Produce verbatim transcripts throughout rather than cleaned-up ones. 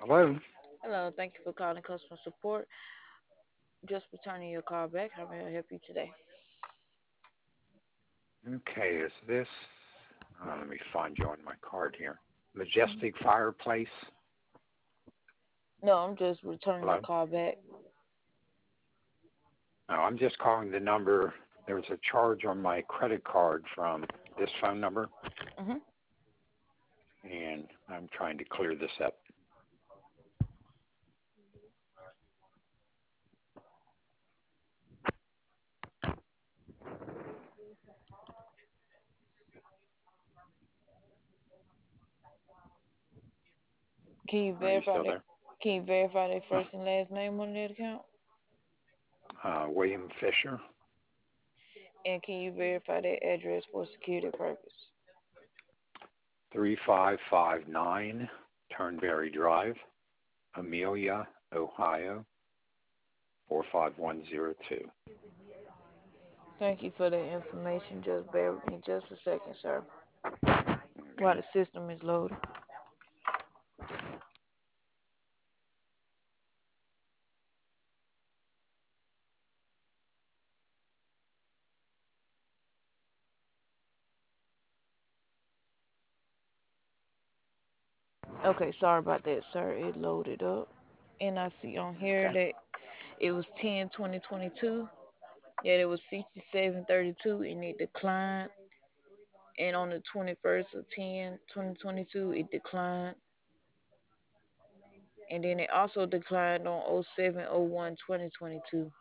Hello. Hello, thank you for calling customer support. Just returning your call back. How may I help you today? Okay, is this? Uh, let me find you on my card here. Mhm. Majestic Fireplace. No, I'm just returning your Hello. call back. No, I'm just calling the number. There was a charge on my credit card from this phone number, hmm and I'm trying to clear this up. Can you Are you verify still that? there? Can you verify that first and last name on that account? Uh, William Fisher, And can you verify that address for security purpose? three five five nine Turnberry Drive, Amelia, Ohio, four five one zero two. Thank you for the information. Just bear with me just a second, sir, while Okay. the system is loading. Okay, sorry about that, sir. It loaded up. And I see on here Okay. that it was ten twenty twenty-two. Yeah, it was sixty-seven thirty-two and it declined. And on the twenty-first of ten twenty twenty-two, it declined. And then it also declined on oh seven oh one twenty twenty-two.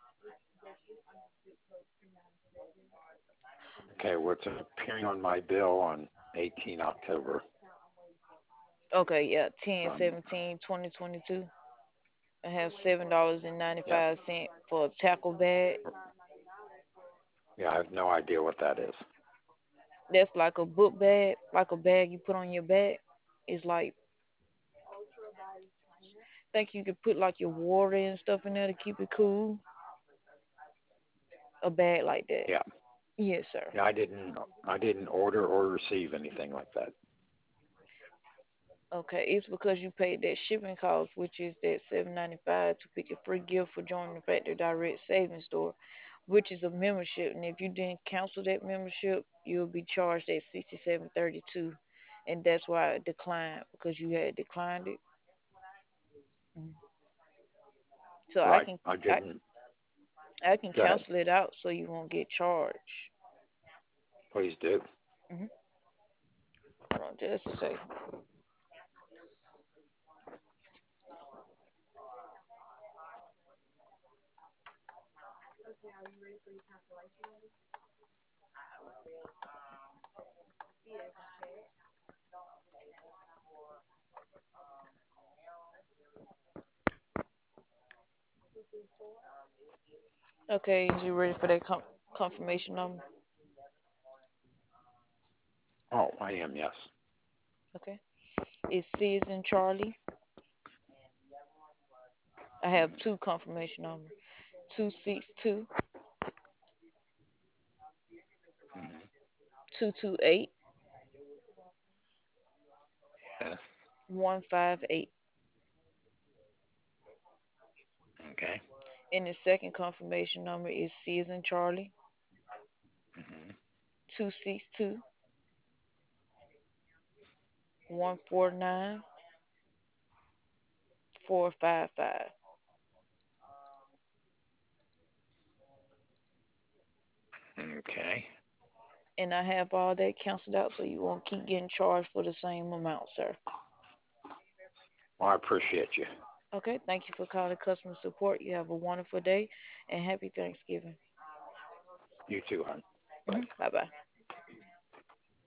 Okay. What's appearing on my bill on eighteenth October Okay, yeah, ten from? seventeen twenty twenty-two. I have seven dollars and Yeah. ninety-five cents for a tackle bag. Yeah, I have no idea what that is. That's like a book bag, like a bag you put on your back. It's like, think you could put like your water and stuff in there to keep it cool. A bag like that. Yeah. Yes, sir. Yeah, I didn't I didn't order or receive anything like that. Okay, it's because you paid that shipping cost, which is that seven ninety five to pick a free gift for joining the Factory Direct Savings Store, which is a membership. And if you didn't cancel that membership, you'll be charged at sixty seven thirty two, and that's why it declined because you had declined it. Mhm. So I Right. can I I, didn't. I can Go ahead. cancel it out so you won't get charged. Please do. hmm Hold on just a second. Okay, is you ready for that com- confirmation number? Oh, I am. Yes. Okay, it's C as in Charlie. I have two confirmation numbers. Two six two Mm-hmm. two two eight Yes. one five eight. Okay. And the second confirmation number is C as in Charlie Mm-hmm. two six two one four nine four five five. Okay. And I have all that canceled out so you won't keep getting charged for the same amount, sir. Well, I appreciate you. Okay, thank you for calling customer support. You have a wonderful day and happy Thanksgiving. You too, hon. Bye. hmm Bye bye.